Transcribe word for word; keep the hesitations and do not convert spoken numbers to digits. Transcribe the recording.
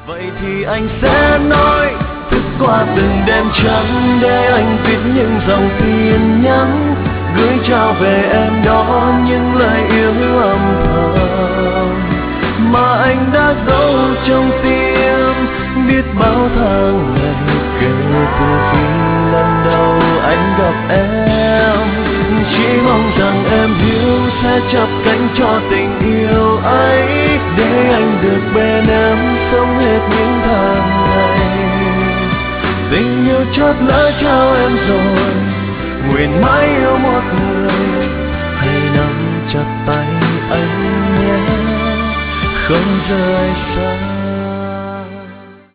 Vậy thì anh sẽ nói thức qua từng đêm trắng để anh viết những dòng tin nhắn gửi trao về em đó những lời yêu âm thầm mà anh đã giấu trong tim biết bao tháng ngày kể từ khi lần đầu anh gặp em. Chỉ mong rằng em hiểu sẽ chắp cánh cho tình yêu ấy để anh được bên em sống hết những tháng ngày. Tình yêu chót lỡ trao em rồi, nguyện mãi yêu một người, hãy nắm chặt tay anh nhé, không rời xa.